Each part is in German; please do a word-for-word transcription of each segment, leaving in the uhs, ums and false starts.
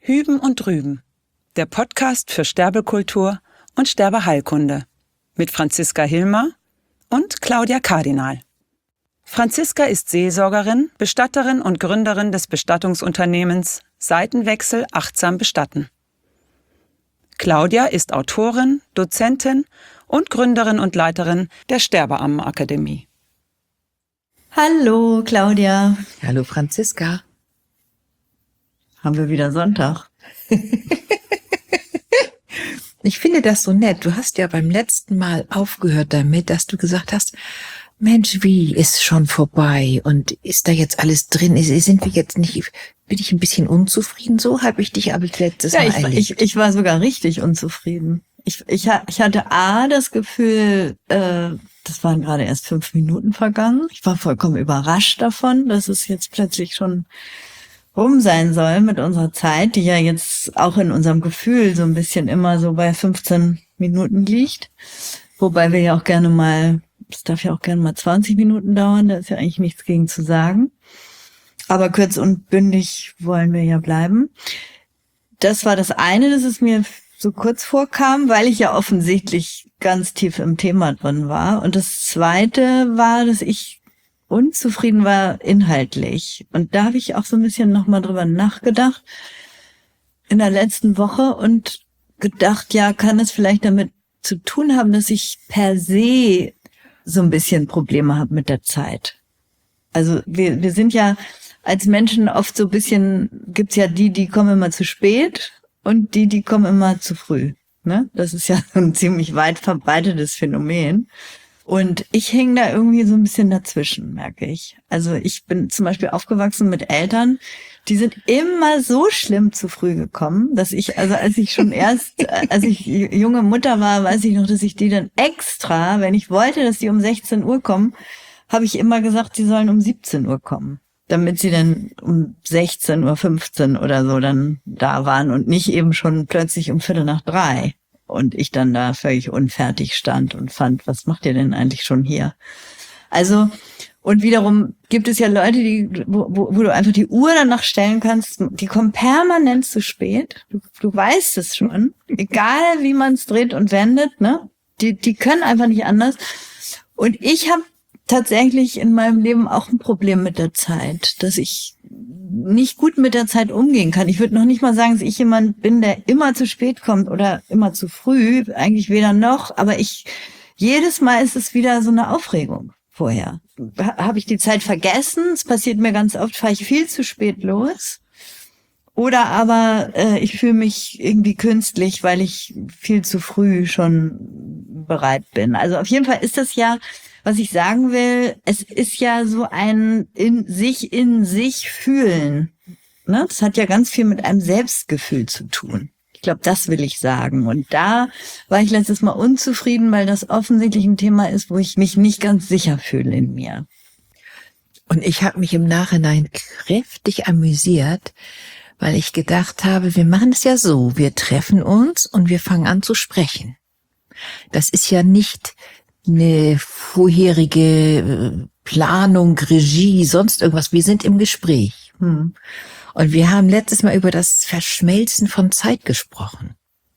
Hüben und Drüben, der Podcast für Sterbekultur und Sterbeheilkunde mit Franziska Hilmer und Claudia Kardinal. Franziska ist Seelsorgerin, Bestatterin und Gründerin des Bestattungsunternehmens Seitenwechsel achtsam bestatten. Claudia ist Autorin, Dozentin und Gründerin und Leiterin der Sterbeammenakademie. Hallo Claudia. Hallo Franziska. Haben wir wieder Sonntag. Ich finde das so nett. Du hast ja beim letzten Mal aufgehört damit, dass du gesagt hast, Mensch, wie ist schon vorbei und ist da jetzt alles drin? Sind wir jetzt nicht, bin ich ein bisschen unzufrieden? So habe ich dich aber letztes ja, Mal ich, erlebt. ich, ich war sogar richtig unzufrieden. Ich, ich, ich hatte A, das Gefühl, äh, das waren gerade erst fünf Minuten vergangen. Ich war vollkommen überrascht davon, dass es jetzt plötzlich schon rum sein soll mit unserer Zeit, die ja jetzt auch in unserem Gefühl so ein bisschen immer so bei fünfzehn Minuten liegt. Wobei wir ja auch gerne mal, es darf ja auch gerne mal zwanzig Minuten dauern, da ist ja eigentlich nichts gegen zu sagen. Aber kurz und bündig wollen wir ja bleiben. Das war das eine, dass es mir so kurz vorkam, weil ich ja offensichtlich ganz tief im Thema drin war. Und das zweite war, dass ich unzufrieden war inhaltlich. Und da habe ich auch so ein bisschen nochmal drüber nachgedacht in der letzten Woche und gedacht, ja, kann es vielleicht damit zu tun haben, dass ich per se so ein bisschen Probleme habe mit der Zeit. Also wir, wir sind ja als Menschen oft so ein bisschen, gibt's ja die, die kommen immer zu spät und die, die kommen immer zu früh. Ne? Das ist ja ein ziemlich weit verbreitetes Phänomen. Und ich hänge da irgendwie so ein bisschen dazwischen, merke ich. Also ich bin zum Beispiel aufgewachsen mit Eltern, die sind immer so schlimm zu früh gekommen, dass ich, also als ich schon erst, als ich junge Mutter war, weiß ich noch, dass ich die dann extra, wenn ich wollte, dass die um sechzehn Uhr kommen, habe ich immer gesagt, sie sollen um siebzehn Uhr kommen, damit sie dann um sechzehn Uhr fünfzehn oder so dann da waren und nicht eben schon plötzlich um Viertel nach drei. Und ich dann da völlig unfertig stand und fand, was macht ihr denn eigentlich schon hier? Also, und wiederum gibt es ja Leute, die, wo, wo, wo du einfach die Uhr danach stellen kannst, die kommen permanent zu spät. Du, du weißt es schon. Egal wie man es dreht und wendet, ne? Die, die können einfach nicht anders. Und ich habe tatsächlich in meinem Leben auch ein Problem mit der Zeit, dass ich nicht gut mit der Zeit umgehen kann. Ich würde noch nicht mal sagen, dass ich jemand bin, der immer zu spät kommt oder immer zu früh. Eigentlich weder noch, aber ich, jedes Mal ist es wieder so eine Aufregung vorher. Habe ich die Zeit vergessen? Es passiert mir ganz oft, fahre ich viel zu spät los. Oder aber äh, ich fühle mich irgendwie künstlich, weil ich viel zu früh schon bereit bin. Also auf jeden Fall ist das ja, was ich sagen will, es ist ja so ein in sich in sich fühlen. Ne? Das hat ja ganz viel mit einem Selbstgefühl zu tun. Ich glaube, das will ich sagen. Und da war ich letztes Mal unzufrieden, weil das offensichtlich ein Thema ist, wo ich mich nicht ganz sicher fühle in mir. Und ich habe mich im Nachhinein kräftig amüsiert, weil ich gedacht habe, wir machen es ja so, wir treffen uns und wir fangen an zu sprechen. Das ist ja nicht eine vorherige Planung, Regie, sonst irgendwas. Wir sind im Gespräch. Hm. Und wir haben letztes Mal über das Verschmelzen von Zeit gesprochen.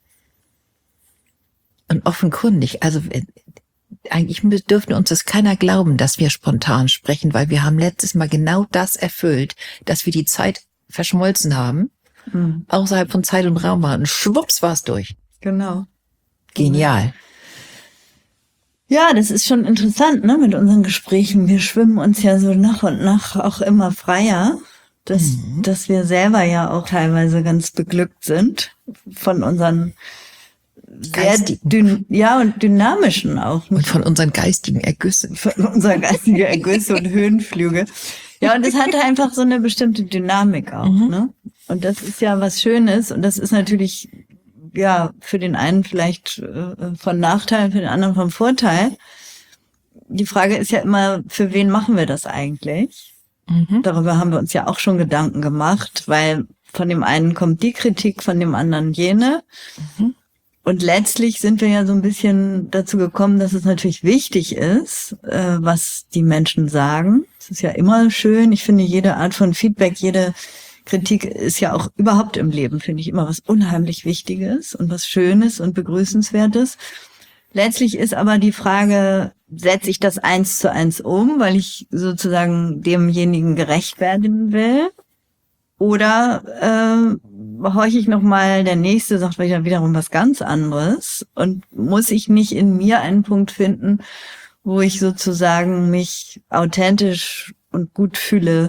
Und offenkundig, also eigentlich dürfte uns das keiner glauben, dass wir spontan sprechen, weil wir haben letztes Mal genau das erfüllt, dass wir die Zeit verschmolzen haben, hm. außerhalb von Zeit und Raum waren. Und schwupps war es durch. Genau. Genial. Ja, das ist schon interessant, ne, mit unseren Gesprächen. Wir schwimmen uns ja so nach und nach auch immer freier, dass, mhm. dass wir selber ja auch teilweise ganz beglückt sind von unseren sehr dün- ja, und dynamischen auch. Und von unseren geistigen Ergüssen. Von unseren geistigen Ergüsse und Höhenflüge. Ja, und es hatte einfach so eine bestimmte Dynamik auch, mhm. ne? Und das ist ja was Schönes und das ist natürlich ja, für den einen vielleicht äh, von Nachteil, für den anderen vom Vorteil. Die Frage ist ja immer, für wen machen wir das eigentlich? Mhm. Darüber haben wir uns ja auch schon Gedanken gemacht, weil von dem einen kommt die Kritik, von dem anderen jene. Mhm. Und letztlich sind wir ja so ein bisschen dazu gekommen, dass es natürlich wichtig ist, äh, was die Menschen sagen. Es ist ja immer schön. Ich finde, jede Art von Feedback, jede Kritik ist ja auch überhaupt im Leben, finde ich, immer was unheimlich Wichtiges und was Schönes und Begrüßenswertes. Letztlich ist aber die Frage, setze ich das eins zu eins um, weil ich sozusagen demjenigen gerecht werden will? Oder äh, horche ich nochmal, der Nächste sagt vielleicht wiederum was ganz anderes und muss ich nicht in mir einen Punkt finden, wo ich sozusagen mich authentisch und gut fühle,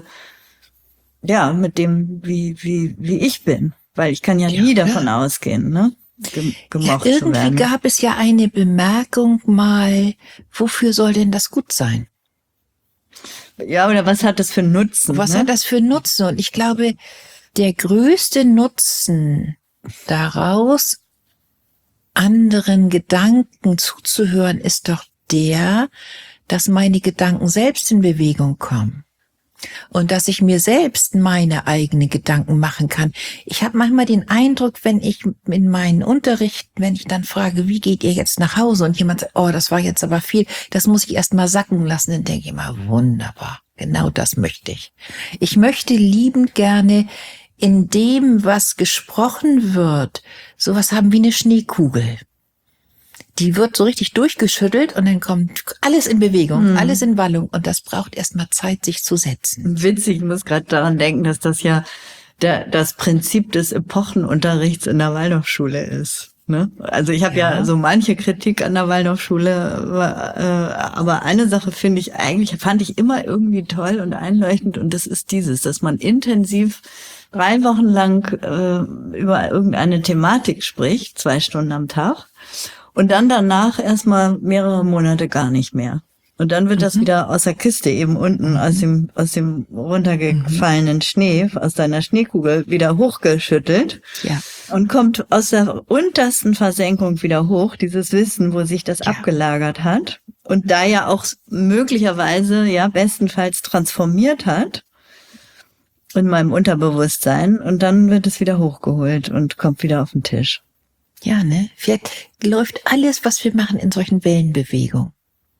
ja, mit dem, wie wie wie ich bin. Weil ich kann ja, ja nie davon ja. ausgehen, ne? Gem- gemocht ja, zu werden. Irgendwie gab es ja eine Bemerkung mal, wofür soll denn das gut sein? Ja, oder was hat das für Nutzen? Was ne? hat das für Nutzen? Und ich glaube, der größte Nutzen daraus, anderen Gedanken zuzuhören, ist doch der, dass meine Gedanken selbst in Bewegung kommen. Und dass ich mir selbst meine eigenen Gedanken machen kann. Ich habe manchmal den Eindruck, wenn ich in meinen Unterrichten, wenn ich dann frage, wie geht ihr jetzt nach Hause? Und jemand sagt, oh, das war jetzt aber viel, das muss ich erst mal sacken lassen. Dann denke ich immer, wunderbar, genau das möchte ich. Ich möchte liebend gerne in dem, was gesprochen wird, sowas haben wie eine Schneekugel. Die wird so richtig durchgeschüttelt und dann kommt alles in Bewegung, hm. alles in Wallung und das braucht erstmal Zeit, sich zu setzen. Witzig, ich muss gerade daran denken, dass das ja der, das Prinzip des Epochenunterrichts in der Waldorfschule ist. Ne? Also ich habe ja. ja so manche Kritik an der Waldorfschule, äh, aber eine Sache finde ich eigentlich, fand ich immer irgendwie toll und einleuchtend und das ist dieses, dass man intensiv drei Wochen lang äh, über irgendeine Thematik spricht, zwei Stunden am Tag. Und dann danach erstmal mehrere Monate gar nicht mehr. Und dann wird mhm. das wieder aus der Kiste eben unten, mhm. aus dem aus dem runtergefallenen mhm. Schnee, aus deiner Schneekugel wieder hochgeschüttelt. Ja. Und kommt aus der untersten Versenkung wieder hoch, dieses Wissen, wo sich das ja. abgelagert hat. Und da ja auch möglicherweise, ja, bestenfalls transformiert hat in meinem Unterbewusstsein. Und dann wird es wieder hochgeholt und kommt wieder auf den Tisch. Ja, ne? Vielleicht läuft alles, was wir machen, in solchen Wellenbewegungen.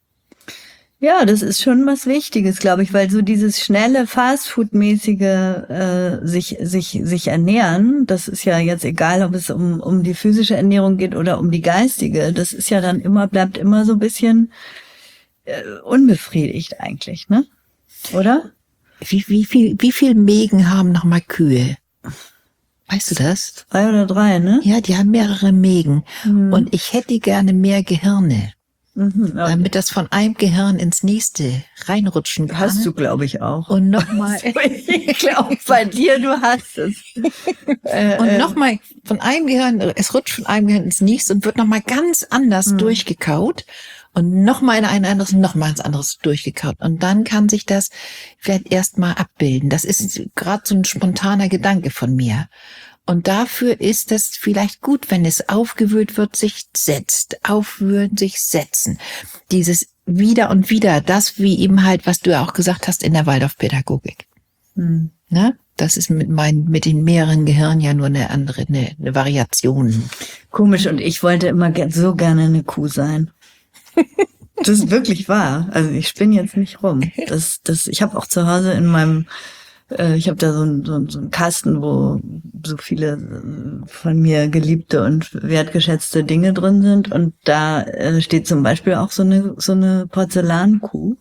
Ja, das ist schon was Wichtiges, glaube ich, weil so dieses schnelle Fastfood-mäßige äh, sich sich sich ernähren, das ist ja jetzt egal, ob es um um die physische Ernährung geht oder um die geistige, das ist ja dann immer, bleibt immer so ein bisschen äh, unbefriedigt eigentlich, ne? Oder? Wie, wie viel, wie viel Mägen haben nochmal Kühe? Weißt du das? Zwei oder drei, ne? Ja, die haben mehrere Mägen. Mhm. Und ich hätte gerne mehr Gehirne, mhm, okay. damit das von einem Gehirn ins nächste reinrutschen kann. Hast du, glaube ich, auch. Und nochmal. Ich glaube, bei dir, du hast es. Und nochmal von einem Gehirn, es rutscht von einem Gehirn ins nächste und wird nochmal ganz anders mhm. durchgekaut. Und nochmal in ein anderes, nochmal ins anderes durchgekaut. Und dann kann sich das vielleicht erstmal abbilden. Das ist gerade so ein spontaner Gedanke von mir. Und dafür ist es vielleicht gut, wenn es aufgewühlt wird, sich setzt. Aufwühlen, sich setzen. Dieses wieder und wieder, das wie eben halt, was du ja auch gesagt hast in der Waldorfpädagogik. Hm. Ne? Das ist mit meinen, mit den mehreren Gehirnen ja nur eine andere, eine, eine Variation. Komisch, und ich wollte immer so gerne eine Kuh sein. Das ist wirklich wahr. Also ich spinne jetzt nicht rum. Das, das, ich habe auch zu Hause in meinem, äh, ich habe da so einen so, so einen Kasten, wo so viele äh, von mir geliebte und wertgeschätzte Dinge drin sind. Und da äh, steht zum Beispiel auch so eine so eine Porzellankuh.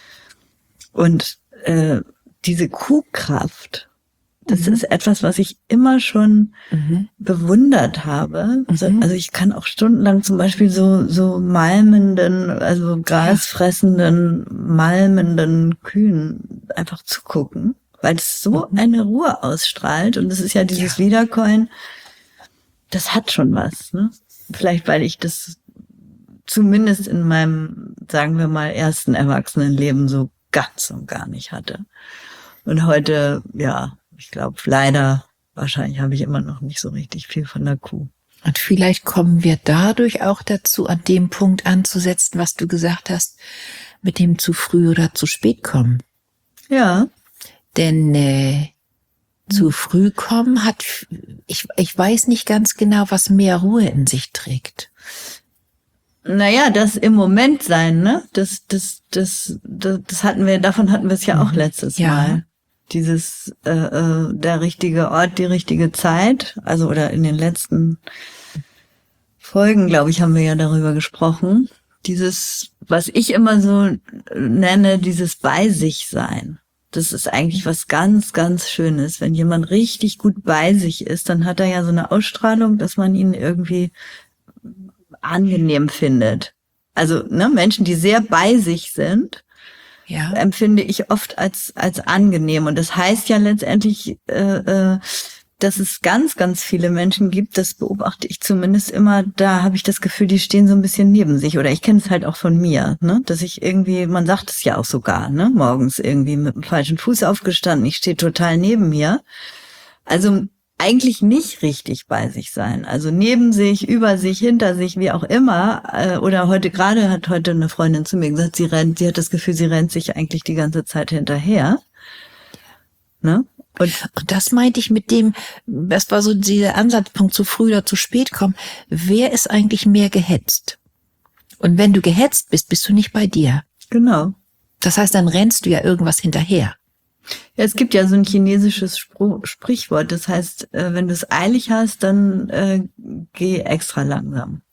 Und äh, diese Kuhkraft, das mhm. ist etwas, was ich immer schon mhm. bewundert habe. Also, mhm. also ich kann auch stundenlang zum Beispiel so so malmenden, also grasfressenden, malmenden Kühen einfach zugucken, weil es so mhm. eine Ruhe ausstrahlt. Und es ist ja dieses ja. Wiederkäuen, das hat schon was. Ne? Vielleicht, weil ich das zumindest in meinem, sagen wir mal, ersten Erwachsenenleben so ganz und gar nicht hatte. Und heute, ja, ich glaube, leider, wahrscheinlich habe ich immer noch nicht so richtig viel von der Kuh. Und vielleicht kommen wir dadurch auch dazu, an dem Punkt anzusetzen, was du gesagt hast, mit dem zu früh oder zu spät kommen. Ja. Denn äh, zu früh kommen hat, ich, ich weiß nicht ganz genau, was mehr Ruhe in sich trägt. Naja, das im Moment sein, ne? Das, das, das, das, das hatten wir, davon hatten wir es ja auch letztes ja. Mal. Dieses äh, äh, der richtige Ort, die richtige Zeit, also oder in den letzten Folgen, glaube ich, haben wir ja darüber gesprochen. Dieses, was ich immer so nenne, dieses bei sich sein. Das ist eigentlich was ganz, ganz Schönes. Wenn jemand richtig gut bei sich ist, dann hat er ja so eine Ausstrahlung, dass man ihn irgendwie angenehm findet. Also ne, Menschen, die sehr bei sich sind, Ja. empfinde ich oft als als angenehm. Und das heißt ja letztendlich, äh, äh, dass es ganz, ganz viele Menschen gibt, das beobachte ich zumindest immer, da habe ich das Gefühl, die stehen so ein bisschen neben sich. Oder ich kenne es halt auch von mir, ne, dass ich irgendwie, man sagt es ja auch sogar, ne, morgens irgendwie mit dem falschen Fuß aufgestanden, ich stehe total neben mir. Also eigentlich nicht richtig bei sich sein. Also neben sich, über sich, hinter sich, wie auch immer. Äh, Oder heute gerade hat heute eine Freundin zu mir gesagt, sie rennt, sie hat das Gefühl, sie rennt sich eigentlich die ganze Zeit hinterher. Ne? Und Und das meinte ich mit dem, das war so dieser Ansatzpunkt, zu früh oder zu spät kommen. Wer ist eigentlich mehr gehetzt? Und wenn du gehetzt bist, bist du nicht bei dir. genau. Das heißt, dann rennst du ja irgendwas hinterher. Ja, es gibt ja so ein chinesisches Spruch, Sprichwort, das heißt, äh, wenn du es eilig hast, dann äh, geh extra langsam.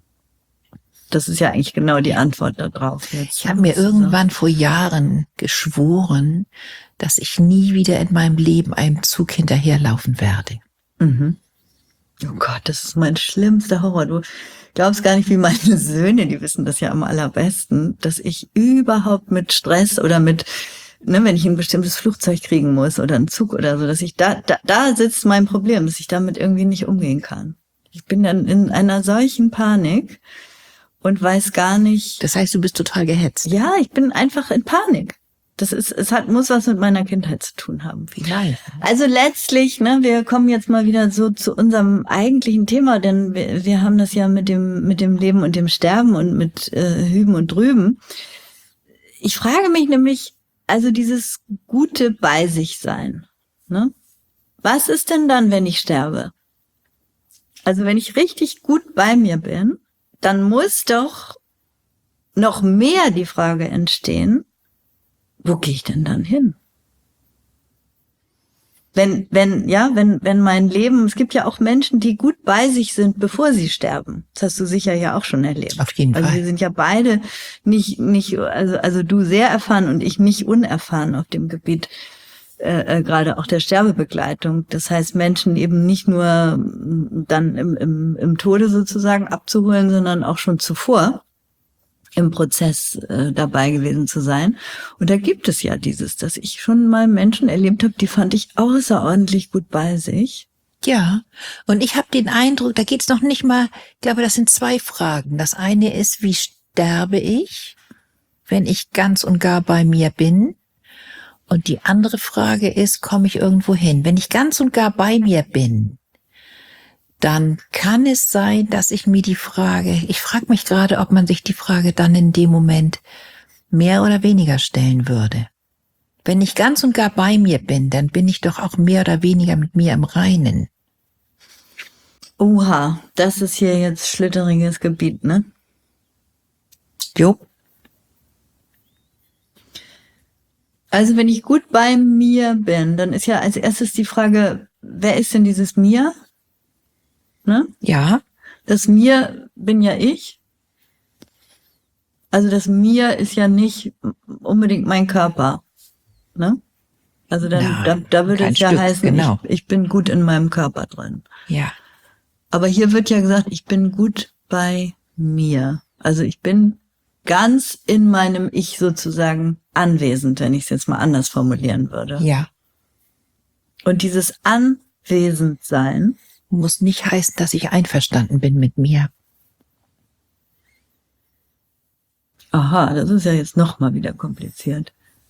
Das ist ja eigentlich genau die Antwort da drauf. Jetzt, Ich habe mir irgendwann vor Jahren geschworen, dass ich nie wieder in meinem Leben einem Zug hinterherlaufen werde. Mhm. Oh Gott, das ist mein schlimmster Horror. Du glaubst gar nicht, wie meine Söhne, die wissen das ja am allerbesten, dass ich überhaupt mit Stress oder mit, ne, wenn ich ein bestimmtes Flugzeug kriegen muss oder einen Zug oder so, dass ich da, da, da sitzt mein Problem, dass ich damit irgendwie nicht umgehen kann. Ich bin dann in einer solchen Panik und weiß gar nicht. Das heißt, du bist total gehetzt. Ja, ich bin einfach in Panik. Das ist, es hat, muss was mit meiner Kindheit zu tun haben. Vielleicht. Also letztlich, ne, wir kommen jetzt mal wieder so zu unserem eigentlichen Thema, denn wir, wir haben das ja mit dem, mit dem Leben und dem Sterben und mit äh, Hüben und Drüben. Ich frage mich nämlich, also dieses gute bei sich sein, ne? Was ist denn dann, wenn ich sterbe? Also wenn ich richtig gut bei mir bin, dann muss doch noch mehr die Frage entstehen, wo gehe ich denn dann hin? Wenn, wenn, ja, wenn, wenn mein Leben, es gibt ja auch Menschen, die gut bei sich sind, bevor sie sterben. Das hast du sicher ja auch schon erlebt. Auf jeden Also Fall. wir sind ja beide nicht, nicht, also, also du sehr erfahren und ich nicht unerfahren auf dem Gebiet, äh, äh, gerade auch der Sterbebegleitung. Das heißt, Menschen eben nicht nur dann im, im, im Tode sozusagen abzuholen, sondern auch schon zuvor im Prozess äh, dabei gewesen zu sein. Und da gibt es ja dieses, dass ich schon mal Menschen erlebt habe, die fand ich außerordentlich gut bei sich. Ja, und ich habe den Eindruck, da geht's noch nicht mal, ich glaube, das sind zwei Fragen. Das eine ist, wie sterbe ich, wenn ich ganz und gar bei mir bin? Und die andere Frage ist, komme ich irgendwo hin? Wenn ich ganz und gar bei mir bin, dann kann es sein, dass ich mir die Frage, ich frage mich gerade, ob man sich die Frage dann in dem Moment mehr oder weniger stellen würde. Wenn ich ganz und gar bei mir bin, dann bin ich doch auch mehr oder weniger mit mir im Reinen. Oha, das ist hier jetzt schlitteriges Gebiet, ne? Jo. Also wenn ich gut bei mir bin, dann ist ja als erstes die Frage, wer ist denn dieses Mir? Ne? Ja. Das Mir bin ja ich. Also das Mir ist ja nicht unbedingt mein Körper. Ne? Also dann, Nein, da, da würde kein es ja Stück, heißen, genau. ich, ich bin gut in meinem Körper drin. Ja. Aber hier wird ja gesagt, ich bin gut bei mir. Also ich bin ganz in meinem Ich sozusagen anwesend, wenn ich es jetzt mal anders formulieren würde. Ja. Und dieses Anwesendsein, Muss nicht heißen, dass ich einverstanden bin mit mir. aha, das ist ja jetzt noch mal wieder kompliziert.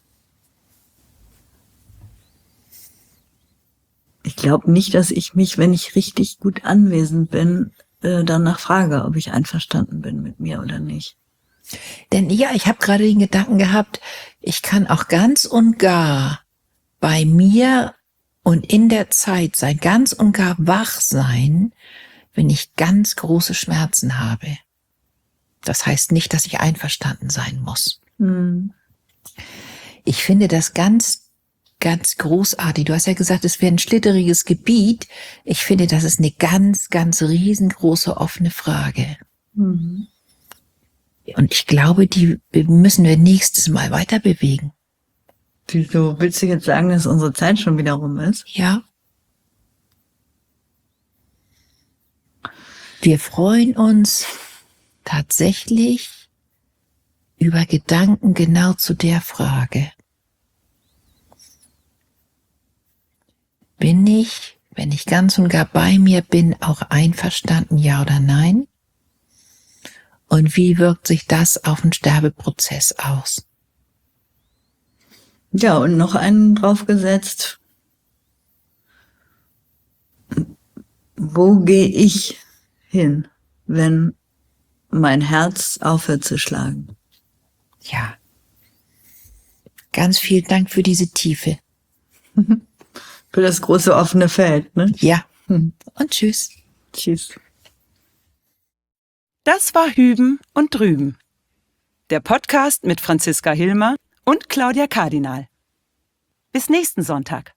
Ich glaube nicht, dass ich mich, wenn ich richtig gut anwesend bin, äh, danach frage, ob ich einverstanden bin mit mir oder nicht. Denn ja, ich habe gerade den Gedanken gehabt, ich kann auch ganz und gar bei mir und in der Zeit sein, ganz und gar wach sein, wenn ich ganz große Schmerzen habe. Das heißt nicht, dass ich einverstanden sein muss. Hm. Ich finde das ganz ganz großartig. Du hast ja gesagt, es wäre ein schlitteriges Gebiet. Ich finde, das ist eine ganz, ganz riesengroße offene Frage. Mhm. Und ich glaube, die müssen wir nächstes Mal weiter bewegen. Wieso willst du jetzt sagen, dass unsere Zeit schon wieder rum ist? Ja. Wir freuen uns tatsächlich über Gedanken genau zu der Frage. Bin ich, wenn ich ganz und gar bei mir bin, auch einverstanden, ja oder nein? Und wie wirkt sich das auf den Sterbeprozess aus? Ja, und noch einen draufgesetzt. Wo gehe ich hin, wenn mein Herz aufhört zu schlagen? Ja. Ganz vielen Dank für diese Tiefe. Für das große offene Feld, ne? Ja. Hm. Und tschüss. Tschüss. Das war Hüben und Drüben. Der Podcast mit Franziska Hilmer und Claudia Kardinal. Bis nächsten Sonntag.